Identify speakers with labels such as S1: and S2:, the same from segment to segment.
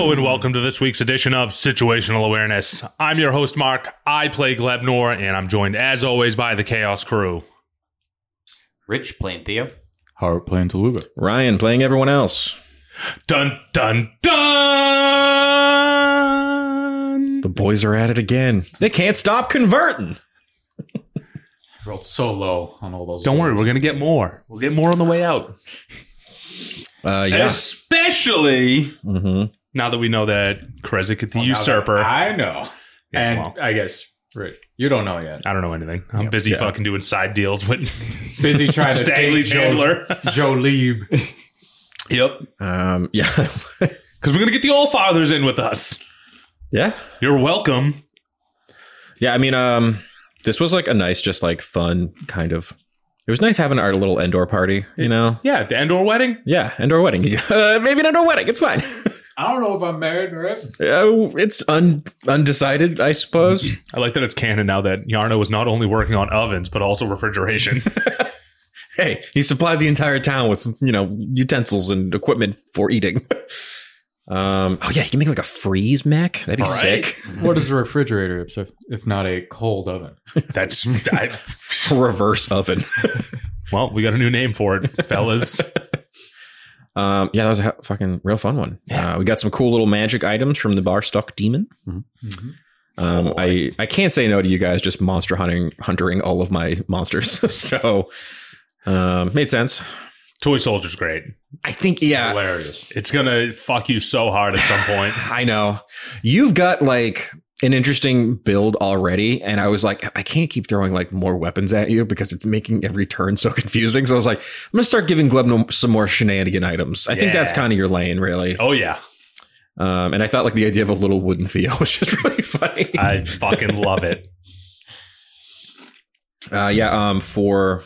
S1: Hello and welcome to this week's edition of Situational Awareness. I'm your host, Mark. I play Glebnor, and I'm joined, as always, by the Chaos crew.
S2: Rich playing Theo.
S3: Hart playing Taluga.
S4: Ryan playing everyone else.
S1: Dun, dun, dun!
S4: The boys are at it again. They can't stop converting.
S3: Rolled so low on all those.
S1: Don't worry, we're going to get more. We'll get more on the way out.
S4: Yeah.
S1: Especially now that we know that Krezik the Usurper.
S3: I know.
S1: Yeah,
S3: And
S1: well.
S3: I guess, Rick, you don't know yet.
S1: I don't know anything. I'm busy fucking doing side deals with
S3: Busy trying to
S1: Stanley
S3: date
S1: Chandler.
S3: Joe Lieb.
S1: Yep.
S4: Yeah.
S1: Because we're going to get the Allfathers in with us.
S4: Yeah.
S1: You're welcome.
S4: Yeah. I mean, this was like a nice, just like fun kind of. It was nice having our little Endor party, you know?
S1: Yeah, the Endor wedding.
S4: Yeah. Endor wedding. Maybe an Endor wedding. It's fine.
S3: I don't know if I'm married, right?
S4: It's undecided, I suppose.
S1: I like that it's canon now that Yarno was not only working on ovens, but also refrigeration.
S4: Hey, he supplied the entire town with, utensils and equipment for eating. Oh yeah, you can make like a freeze mech. That'd be sick.
S3: What is a refrigerator if not a cold oven?
S1: That's
S4: Reverse oven.
S1: well, we got a new name for it, fellas.
S4: Yeah, that was a fucking real fun one.
S1: Yeah.
S4: We got some cool little magic items from the Barstock Demon. I can't say no to you guys just monster huntering all of my monsters. So made sense.
S1: Toy Soldier's great.
S4: I think, yeah.
S3: Hilarious.
S1: It's gonna fuck you so hard at some point.
S4: I know. You've got like an interesting build already, and I was like, I can't keep throwing like more weapons at you because it's making every turn so confusing. So I was like, I'm gonna start giving Glebno some more shenanigan items. I think that's kind of your lane, really.
S1: Oh yeah.
S4: And I thought like the idea of a little wooden Theo was just really funny.
S1: I fucking love it.
S4: For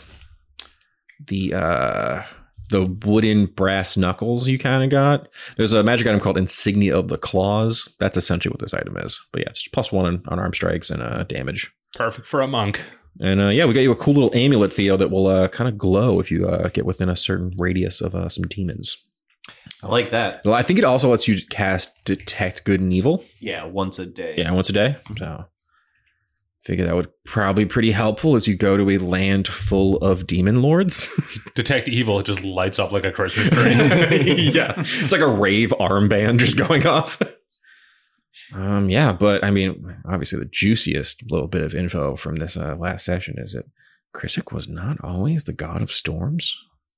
S4: the wooden brass knuckles you kind of got. There's a magic item called Insignia of the Claws. That's essentially what this item is. But yeah, it's +1 on arm strikes and damage.
S1: Perfect for a monk.
S4: And we got you a cool little amulet, Theo, that will kind of glow if you get within a certain radius of some demons.
S2: I like that.
S4: Well, I think it also lets you cast Detect Good and Evil.
S2: Yeah, once a day.
S4: Yeah, once a day. So figure that would probably be pretty helpful as you go to a land full of demon lords.
S1: Detect Evil, it just lights up like a Christmas tree.
S4: Yeah, it's like a rave armband just going off. Yeah, but I mean, obviously the juiciest little bit of info from this last session is that Krezik was not always the god of storms.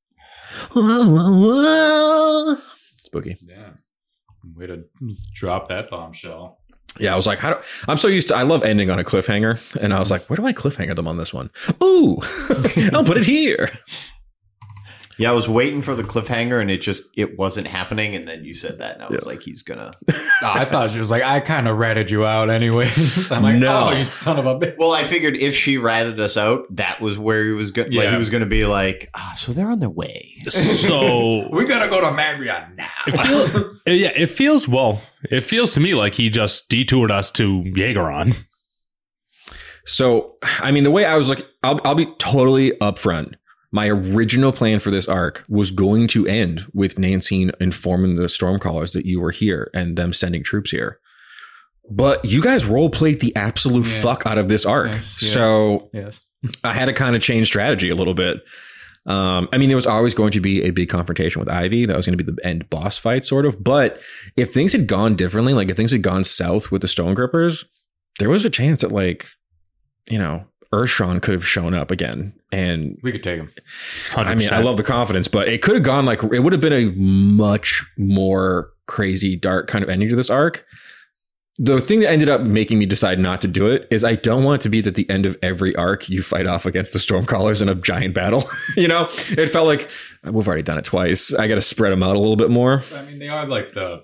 S4: Spooky.
S3: Yeah. Way to drop that bombshell.
S4: Yeah, I was like, I'm so used to, I love ending on a cliffhanger. And I was like, where do I cliffhanger them on this one? Ooh, I'll put it here.
S2: Yeah, I was waiting for the cliffhanger and it wasn't happening. And then you said that and I was like, he's gonna.
S3: I thought she was like, I kind of ratted you out anyway. I'm like,
S4: No.
S3: oh, you son of a bitch.
S2: Well, I figured if she ratted us out, that was where he was going. Like,
S3: Yeah.
S2: he was going to be like, so they're on their way.
S1: So
S3: We gotta go to Marriott now.
S1: it feels to me like he just detoured us to Jaegeron.
S4: So, I mean, the way I was like, I'll be totally upfront. My original plan for this arc was going to end with Nancy informing the Stormcallers that you were here and them sending troops here. But you guys role-played the absolute fuck out of this arc.
S3: Yes,
S4: So
S3: yes.
S4: I had to kind of change strategy a little bit. I mean, there was always going to be a big confrontation with Ivy. That was going to be the end boss fight, sort of. But if things had gone differently, like if things had gone south with the Stonegrippers, there was a chance that, like, Urshon could have shown up again. And
S3: We could take him.
S1: 100%.
S4: I mean, I love the confidence, but it could have gone like, it would have been a much more crazy, dark kind of ending to this arc. The thing that ended up making me decide not to do it is I don't want it to be that the end of every arc you fight off against the Stormcallers in a giant battle. It felt like we've already done it twice. I got to spread them out a little bit more.
S3: I mean, they are like the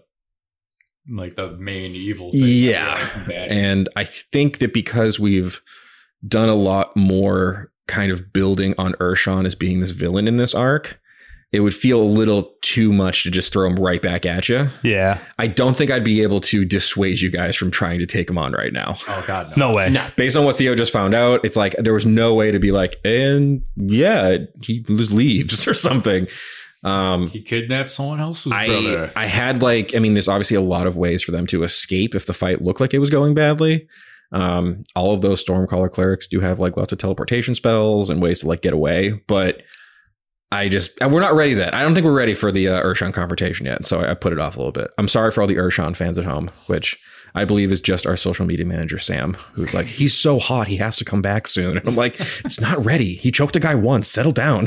S3: main evil thing.
S4: Yeah. And I think that because we've done a lot more kind of building on Urshon as being this villain in this arc, it would feel a little too much to just throw him right back at you.
S1: Yeah.
S4: I don't think I'd be able to dissuade you guys from trying to take him on right now.
S3: Oh, God, no.
S1: No way.
S2: No.
S4: Based on what Theo just found out, it's like there was no way to be like, and yeah, he leaves or something.
S3: He kidnapped someone else's brother.
S4: I had there's obviously a lot of ways for them to escape if the fight looked like it was going badly. All of those Stormcaller clerics do have like lots of teleportation spells and ways to like get away, but we're not ready that. I don't think we're ready for the Urshan confrontation yet. So I put it off a little bit. I'm sorry for all the Urshan fans at home, which I believe is just our social media manager, Sam, who's like, he's so hot. He has to come back soon. And I'm like, it's not ready. He choked a guy once. Settle down.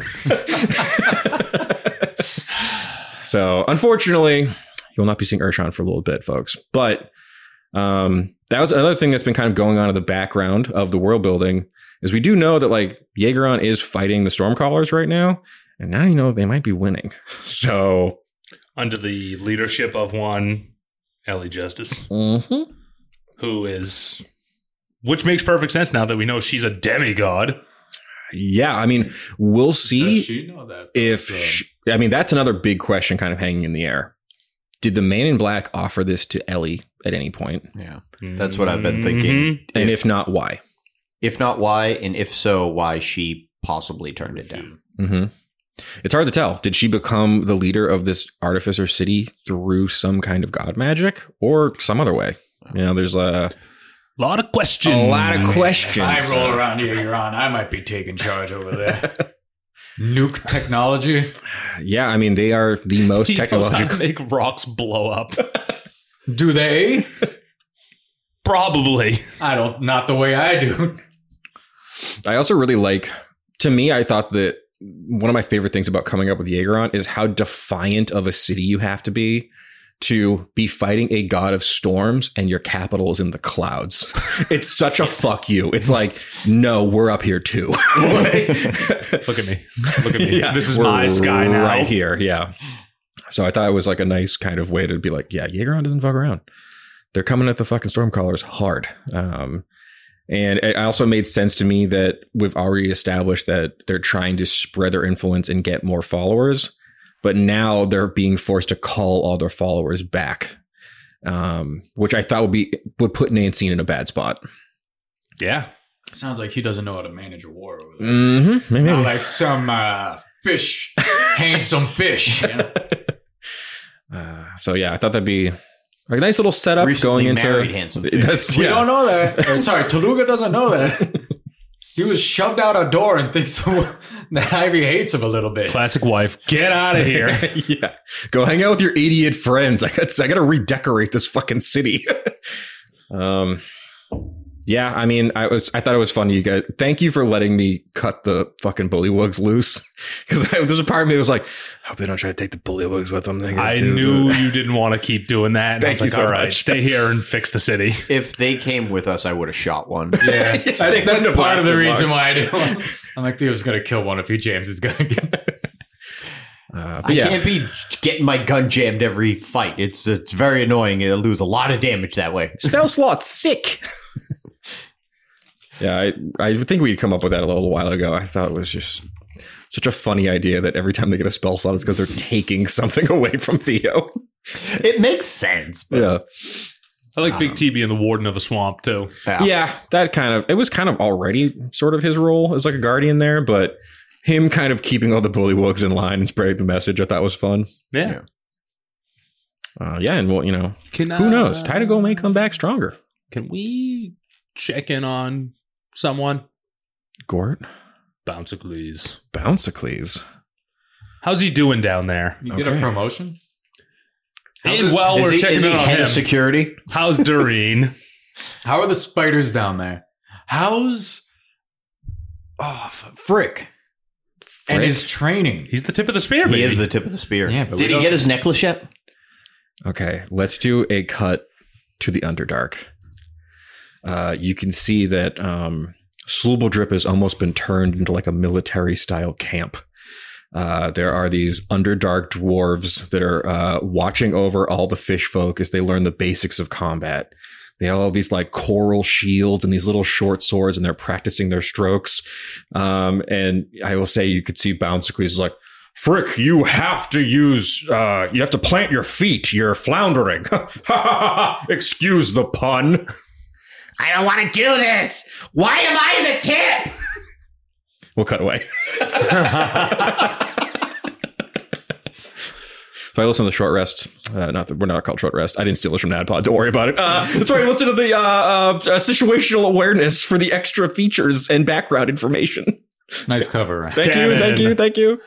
S4: So unfortunately, you'll not be seeing Urshan for a little bit, folks. But that was another thing that's been kind of going on in the background of the world building is we do know that like Jaegeron is fighting the Stormcallers right now. And now you know they might be winning. So
S1: under the leadership of one Ellie Justice, which makes perfect sense now that we know she's a demigod.
S4: Yeah, I mean, we'll see.
S3: Does she know that?
S4: That's another big question kind of hanging in the air. Did the Man in Black offer this to Ellie at any point?
S2: Yeah, that's what I've been thinking.
S4: And if not, why?
S2: If not, why? And if so, why she possibly turned it down?
S4: Mm-hmm. It's hard to tell. Did she become the leader of this artificer city through some kind of god magic or some other way? You know, there's a
S1: lot of questions.
S4: A lot of questions.
S3: If I roll around here, I might be taking charge over there. Nuke technology.
S4: Yeah, I mean, they are the most technological.
S1: Knows how to make rocks blow up.
S3: Do they?
S1: Probably.
S3: Not the way I do.
S4: I also really like, to me, I thought that one of my favorite things about coming up with Jaegeron is how defiant of a city you have to be fighting a god of storms and your capital is in the clouds. It's such a fuck you. It's like, no, we're up here too.
S1: Look at me. Yeah, this is my sky now.
S4: Right here. Yeah. So I thought it was like a nice kind of way to be like, yeah, Jaegeron doesn't fuck around. They're coming at the fucking Stormcallers hard. And it also made sense to me that we've already established that they're trying to spread their influence and get more followers, but now they're being forced to call all their followers back, which I thought would put Nancine in a bad spot.
S1: Yeah.
S3: Sounds like he doesn't know how to manage a war over there.
S4: Mm-hmm. Maybe.
S3: Not like some fish, handsome fish. You know?
S4: So yeah, I thought that'd be a nice little setup
S2: Recently
S4: going into
S2: married handsome fish.
S3: We don't know that. Taluga doesn't know that. He was shoved out a door and thinks that Ivy hates him a little bit.
S1: Classic wife. Get out of here.
S4: Yeah. Go hang out with your idiot friends. I got to redecorate this fucking city. Yeah, I mean, I thought it was funny. You guys, thank you for letting me cut the fucking bullywugs loose. Because there's a part of me that was like, I hope they don't try to take the bullywugs with them.
S1: I knew you didn't want to keep doing that.
S4: Thank you so much.
S1: Stay here and fix the city.
S2: If they came with us, I would have shot one.
S3: Yeah, I think that's part of the reason why I do. I'm like, Theo's going to kill one if James is going to get.
S2: I can't be getting my gun jammed every fight. It's very annoying. It'll lose a lot of damage that way.
S4: Spell slot's sick. Yeah, I think we come up with that a little while ago. I thought it was just such a funny idea that every time they get a spell slot, it's because they're taking something away from Theo.
S2: It makes sense. But
S4: Yeah.
S1: I like Big T being the warden of the swamp, too.
S4: Yeah, it was kind of already sort of his role as like a guardian there, but him kind of keeping all the bullywugs in line and spreading the message, I thought was fun.
S1: Yeah.
S4: And well, who knows? Taidago may come back stronger.
S1: Can we check in on someone?
S4: Gort?
S1: Bouncicles. How's he doing down there?
S3: You get a promotion?
S1: We're checking in on
S2: head
S1: him.
S2: of security?
S1: How's Doreen?
S3: How are the spiders down there? How's Frick? And his training.
S1: He's the tip of the spear, baby.
S2: He is the tip of the spear.
S3: Yeah, but
S2: Did he get his necklace yet?
S4: Okay, let's do a cut to the Underdark. You can see that Slubeldrip has almost been turned into like a military-style camp. There are these Underdark dwarves that are watching over all the fish folk as they learn the basics of combat. They all have these like coral shields and these little short swords, and they're practicing their strokes. And I will say you could see Bouncicles is like, Frick, you have to plant your feet. You're floundering. Excuse the pun.
S2: I don't want to do this. Why am I the tip?
S4: We'll cut away. So I listen to the Short Rest. We're not called Short Rest. I didn't steal this from NADPOD. Don't worry about it. That's right. I listen to the situational awareness for the extra features and background information.
S3: Nice cover, Ryan.
S4: Thank you.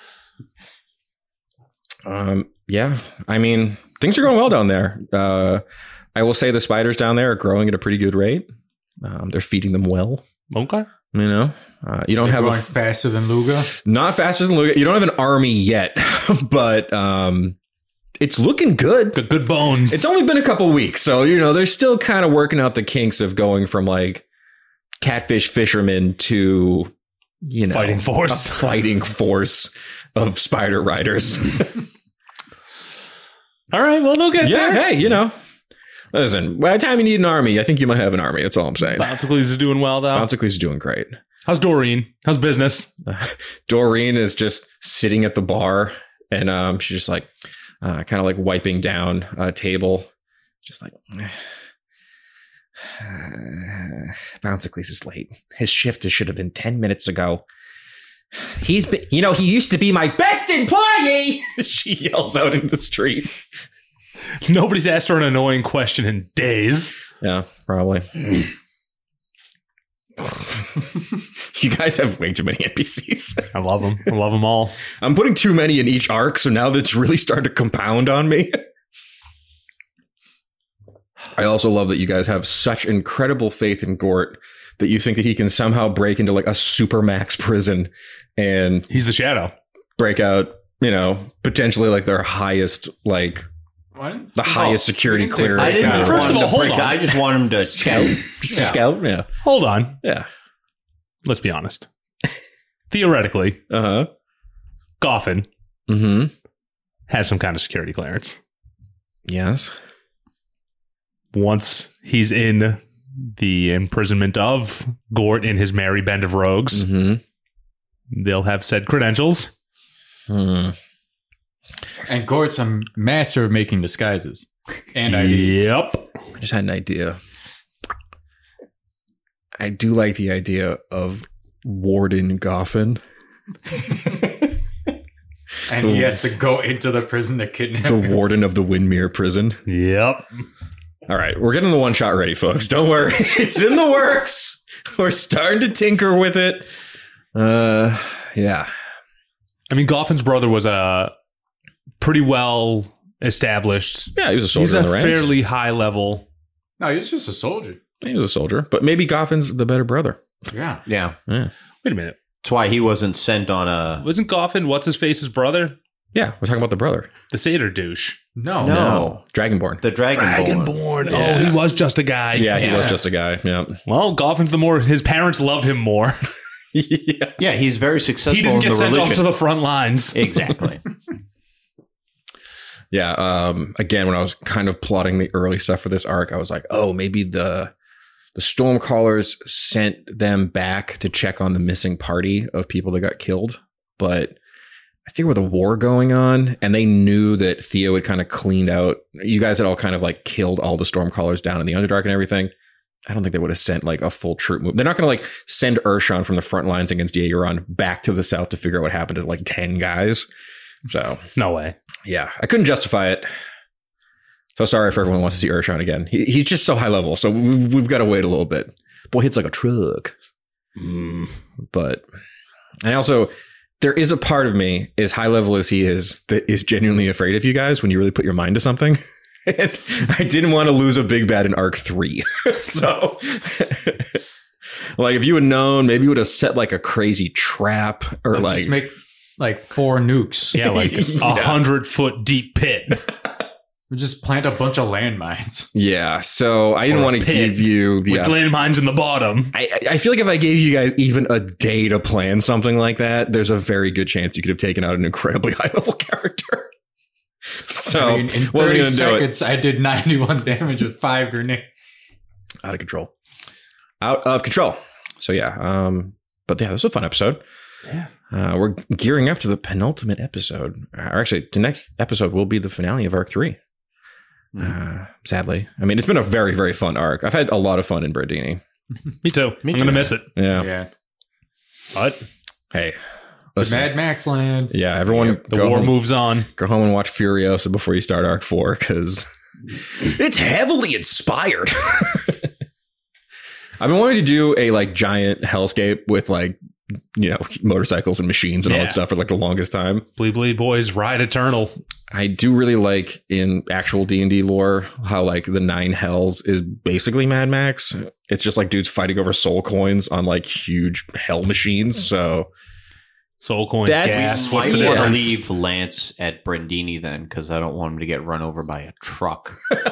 S4: Yeah, I mean, things are going well down there. I will say the spiders down there are growing at a pretty good rate. They're feeding them well.
S1: Okay.
S4: You know, you don't have
S3: growing faster than Luga.
S4: Not faster than Luga. You don't have an army yet, but it's looking good.
S1: Good bones.
S4: It's only been a couple weeks, so you know they're still kind of working out the kinks of going from like catfish fishermen to
S1: fighting force,
S4: a fighting force of spider riders.
S1: All right, well they'll get there.
S4: Hey, listen, by the time you need an army, I think you might have an army. That's all I'm saying.
S1: Bouncicles is doing well, though.
S4: Bouncicles is doing great.
S1: How's Doreen? How's business?
S4: Doreen is just sitting at the bar, and she's just like, kind of like wiping down a table. Just like, Bouncicles is late. His shift should have been 10 minutes ago. He's been, he used to be my best employee. She yells out in the street.
S1: Nobody's asked her an annoying question in days.
S4: Yeah, probably. You guys have way too many NPCs.
S1: I love them. I love them all.
S4: I'm putting too many in each arc, so now that's really starting to compound on me. I also love that you guys have such incredible faith in Gort that you think that he can somehow break into like a supermax prison and
S1: he's the Shadow.
S4: Break out, potentially like their highest, like
S3: what?
S4: The highest security clearance.
S2: I didn't.
S1: First of all, hold on.
S2: I just want him to
S4: scout. Scout. Yeah.
S1: Hold on.
S4: Yeah.
S1: Let's be honest. Theoretically, Goffin has some kind of security clearance.
S4: Yes.
S1: Once he's in the imprisonment of Gort in his merry band of rogues, they'll have said credentials.
S3: And Gort's a master of making disguises. And IDs.
S1: Yep.
S4: I just had an idea. I do like the idea of Warden Goffin.
S3: And he has to go into the prison to kidnap
S4: the
S3: him.
S4: warden of the Windmere prison.
S1: Yep.
S4: All right, we're getting the one shot ready, folks. Don't worry. It's in the works. We're starting to tinker with it. Yeah.
S1: I mean, Goffin's brother was a pretty well established.
S4: Yeah, he was a soldier in the ranks.
S1: He's a fairly high level.
S3: No, he was just a soldier.
S4: He was a soldier, but maybe Goffin's the better brother.
S3: Yeah.
S2: Yeah.
S1: Wait a minute.
S2: That's why he wasn't sent on a...
S1: Wasn't Goffin what's-his-face's brother?
S4: Yeah, we're talking about the brother.
S1: The satyr douche.
S3: No.
S4: Dragonborn.
S2: The Dragonborn.
S1: Yeah. Oh, he was just a guy.
S4: Yeah, he was just a guy. Yeah.
S1: Well, Goffin's his parents love him more.
S2: Yeah, he's very successful
S1: He didn't
S2: in
S1: get
S2: the
S1: sent
S2: religion.
S1: off to the front lines.
S2: Exactly.
S4: Yeah. Again, when I was kind of plotting the early stuff for this arc, I was like, oh, maybe the Stormcallers sent them back to check on the missing party of people that got killed. But I figure with a war going on, and they knew that Theo had kind of cleaned out, you guys had all kind of like killed all the Stormcallers down in the Underdark and everything. I don't think they would have sent like a full troop move. They're not going to like send Urshan from the front lines against Yeoran back to the south to figure out what happened to like 10 guys. So
S1: No way.
S4: yeah, I couldn't justify it. So sorry if everyone wants to see Urshan again. He's just so high level, so we've got to wait a little bit. Boy hits like a truck. But and also there is a part of me, as high level as he is, that is genuinely afraid of you guys when you really put your mind to something. And I didn't want to lose a big bad in Arc 3. So like if you had known, maybe you would have set like a crazy trap or like
S3: just make like 4 nukes.
S1: Yeah, like 100-foot deep pit.
S3: We just plant a bunch of landmines.
S4: yeah. So I didn't
S1: Or a
S4: want to
S1: pit
S4: give you the
S1: with landmines in the bottom.
S4: I feel like if I gave you guys even a day to plan something like that, there's a very good chance you could have taken out an incredibly high level character. So
S3: I mean, in 30 seconds, I did 91 damage with 5 grenades.
S4: Out of control. Out of control. So yeah. But yeah, this was a fun episode.
S1: Yeah.
S4: We're gearing up to the penultimate episode. Or actually, the next episode will be the finale of Arc 3. Sadly. I mean, it's been a very, very fun arc. I've had a lot of fun in Brandini.
S1: Me too. I'm going to miss it.
S4: Yeah.
S3: Yeah.
S1: But
S4: Hey, Listen,
S3: Mad Max land.
S4: yeah, everyone
S1: The war moves on.
S4: Go home and watch Furiosa before you start Arc 4 because it's heavily inspired. I've been wanting to do a like giant hellscape with like, you know, motorcycles and machines and all that stuff for like the longest time.
S1: Bleed Boys ride eternal.
S4: I do really like in actual D&D lore how like the 9 Hells is basically Mad Max. It's just like dudes fighting over soul coins on like huge hell machines. So
S1: Soul coins, gas. What's
S2: I
S1: the
S2: want to
S1: difference?
S2: leave Lance at Brandini then because I don't want him to get run over by a truck.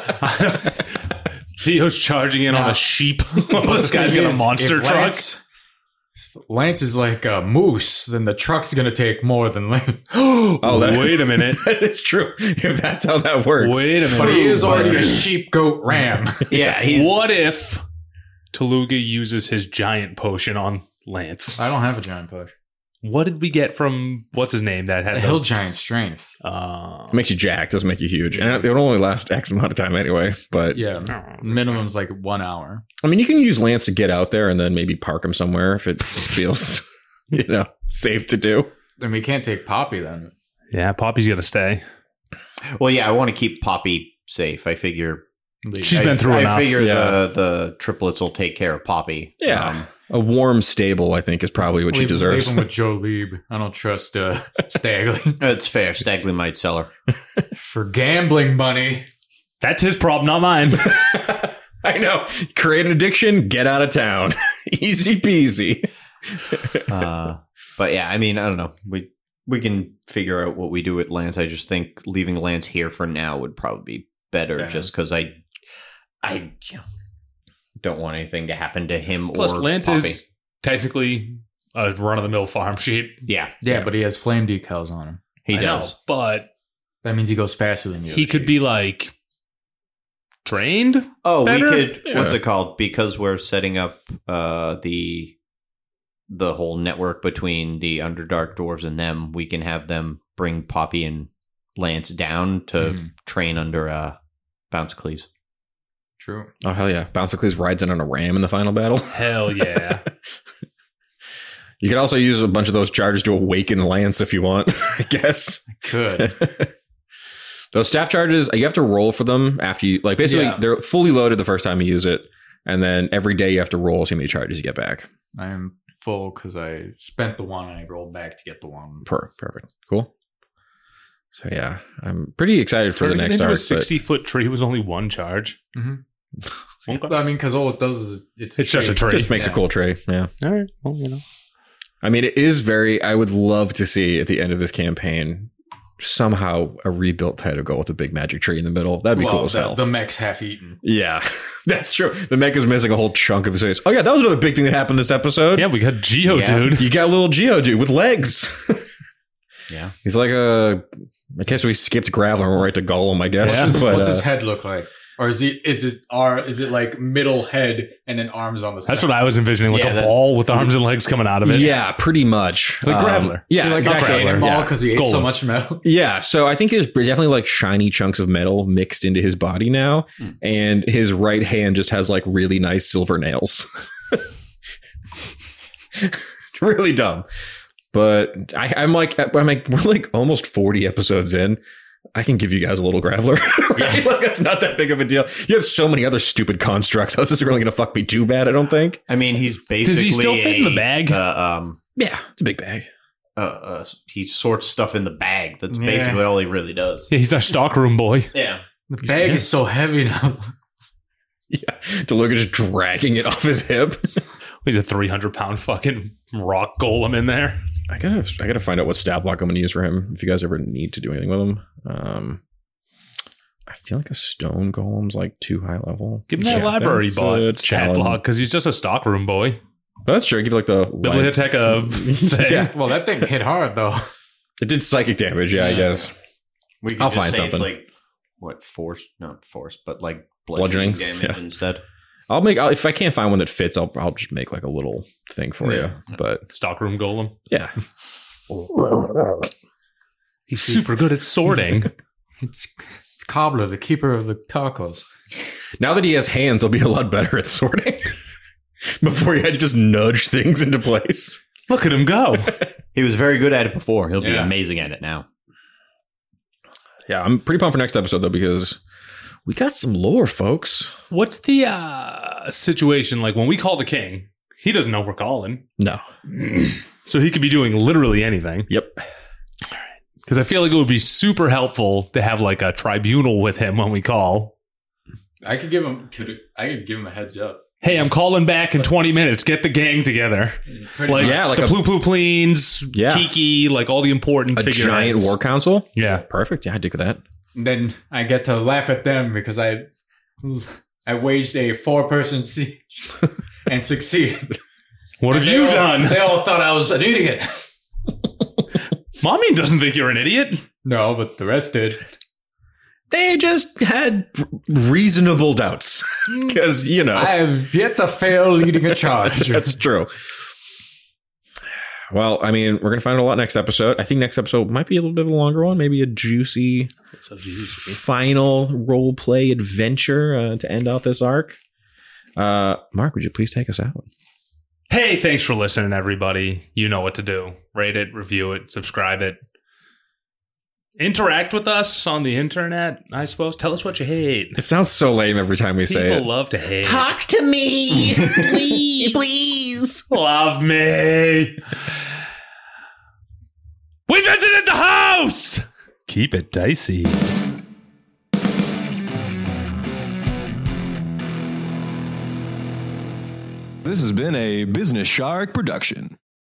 S1: Theo's charging in on a sheep. This guy's got a monster truck.
S3: Lance is like a moose, then the truck's going to take more than Lance.
S1: Wait a minute.
S4: that is true. If that's how that works.
S1: Wait a minute.
S3: But he is already a sheep, goat, ram.
S2: Yeah,
S1: What if Taluga uses his giant potion on Lance?
S3: I don't have a giant push.
S1: What did we get from what's his name that had
S3: A hill giant strength.
S4: It makes you jacked, doesn't make you huge. And it would only last X amount of time anyway. But
S3: Yeah, minimum's like 1 hour.
S4: I mean, you can use Lance to get out there and then maybe park him somewhere if it feels, you know, safe to do.
S3: Then we can't take Poppy then.
S1: Yeah, Poppy's got to stay.
S2: Well, yeah, I want to keep Poppy safe. I figure
S1: She's been through enough.
S2: I figure
S4: Yeah.
S2: the triplets will take care of Poppy.
S4: Yeah. A warm stable, I think, is probably what she deserves.
S3: Leave him with Joe Lieb. I don't trust Stagley.
S2: It's fair. Stagley might sell her.
S3: For gambling money.
S1: That's his problem, not mine.
S4: I know. Create an addiction, get out of town. Easy peasy.
S2: But yeah, I mean, I don't know. We can figure out what we do with Lance. I just think leaving Lance here for now would probably be better, just because I don't want anything to happen to him.
S1: Plus,
S2: or
S1: Lance
S2: Poppy.
S1: is technically a run-of-the-mill farm sheep.
S2: Yeah,
S3: But he has flame decals on him.
S2: he
S1: I know,
S2: does.
S1: but
S3: That means he goes faster than you.
S1: he could be like trained.
S2: Oh,
S1: better?
S2: we could.
S4: Yeah.
S2: What's it called? Because we're setting up the whole network between the Underdark dwarves and them. We can have them bring Poppy and Lance down to train under Bouncicles.
S3: True.
S4: Oh, hell yeah. Bouncicles rides in on a ram in the final battle.
S1: Hell yeah.
S4: You could also use a bunch of those charges to awaken Lance if you want, I guess.
S3: Could.
S4: Those staff charges, you have to roll for them after you, like, basically, they're fully loaded the first time you use it. And then every day you have to roll so many charges you get back.
S3: I am full because I spent the one and I rolled back to get the one.
S4: Perfect. Cool. So, yeah, I'm pretty excited for the next
S1: into
S4: arc.
S1: a 60-foot tree was only one charge.
S3: Mm-hmm.
S1: Okay.
S3: I mean, because all it does is
S1: It's just a tree.
S4: Just makes a cool tray. Yeah.
S1: All right. Well, you know.
S4: I mean, it is I would love to see at the end of this campaign somehow a rebuilt Titagal with a big magic tree in the middle. That'd be cool as hell.
S3: The mech's half eaten.
S4: Yeah, that's true. The mech is missing a whole chunk of his face. Oh, yeah, that was another big thing that happened this episode.
S1: Yeah, we got Geo,
S2: Yeah.
S1: dude.
S4: You got little Geodude with legs.
S2: Yeah.
S4: He's like I guess we skipped Graveler and we're right to Gollum, I guess.
S1: Yeah.
S4: But,
S3: What's his head look like? Or is it like middle head and then arms on the side?
S1: That's what I was envisioning, like
S2: Yeah,
S1: a ball with arms and legs coming out of it.
S4: yeah, pretty much.
S1: Like Graveler.
S4: Yeah,
S3: So like
S4: exactly.
S3: a cannonball
S4: Yeah.
S3: because he ate so
S1: Golem.
S3: much metal.
S4: Yeah, so I think there's definitely like shiny chunks of metal mixed into his body now, and his right hand just has like really nice silver nails. Really dumb, but I'm like we're like almost 40 episodes in. I can give you guys a little Graveler. Right? Like that's not that big of a deal. You have so many other stupid constructs. How is this really going to fuck me too bad? I don't think.
S2: I mean, he's basically.
S1: Does he still fit in the bag?
S4: Yeah, it's a big bag.
S2: He sorts stuff in the bag. That's
S3: Yeah.
S2: basically all he really does.
S1: Yeah, he's our stockroom boy.
S2: Yeah.
S3: The bag is so heavy now.
S4: Yeah, Deluga's just dragging it off his hip.
S1: He's a 300-pound fucking rock golem in there.
S4: I gotta find out what stab block I'm gonna use for him. If you guys ever need to do anything with him, I feel like a stone golem's like too high level.
S1: Give him that library
S4: that's
S1: bot
S4: a
S1: stat
S4: challenge.
S1: block because he's just a stockroom boy.
S4: But that's true. Give you like the
S1: Biblioteca thing.
S4: Yeah,
S3: Well, that thing hit hard though.
S4: it did psychic damage. Yeah, I
S3: Yeah.
S4: guess.
S2: We could
S4: I'll
S2: just
S4: find
S2: say
S4: something.
S2: It's like, what, force? Not force, but like
S4: Bludgeoning?
S2: damage
S4: Yeah.
S2: instead.
S4: If I can't find one that fits, I'll just make like a little thing for
S3: Yeah.
S4: you. But
S1: Stockroom golem.
S4: yeah,
S1: He's super good at sorting.
S3: It's Cobbler, the keeper of the tacos.
S4: now that he has hands, he'll be a lot better at sorting. Before you had to just nudge things into place.
S1: Look at him go.
S2: He was very good at it before. He'll be
S3: Yeah.
S2: amazing at it now.
S4: Yeah, I'm pretty pumped for next episode though, because we got some lore, folks.
S1: What's the situation like when we call the king? He doesn't know we're calling.
S4: No.
S1: So he could be doing literally anything.
S4: Yep.
S1: Because I feel like it would be super helpful to have like a tribunal with him when we call.
S3: I could give him a heads up.
S1: Hey, I'm calling back in 20 minutes. Get the gang together.
S3: Pretty
S1: Like,
S3: much.
S4: Yeah, like
S1: the
S4: a-
S1: Plu Plu Pleens,
S4: Yeah.
S1: Kiki, like all the important
S4: A
S1: figureheads.
S4: giant war council.
S1: Yeah.
S4: Perfect. Yeah, I dig that.
S3: And then I get to laugh at them because I waged a 4-person siege and succeeded.
S1: What have
S3: And
S1: you
S3: they all-
S1: done?
S3: They all thought I was an idiot.
S1: Mommy doesn't think you're an idiot.
S3: No, but the rest did.
S4: They just had reasonable doubts because, you know,
S3: I have yet to fail leading a charge.
S4: that's true. Well, I mean, we're going to find out a lot next episode. I think next episode might be a little bit of a longer one, maybe a juicy final role play adventure to end out this arc. Mark, would you please take us out?
S1: Hey, thanks for listening, everybody. You know what to do. Rate it, review it, subscribe it. Interact with us on the internet, I suppose. Tell us what you hate.
S4: It sounds so lame every time we say
S1: People
S4: it.
S1: love to hate.
S4: Talk to me, please.
S1: Love me. We visited the house. Keep it dicey.
S5: This has been a Business Shark production.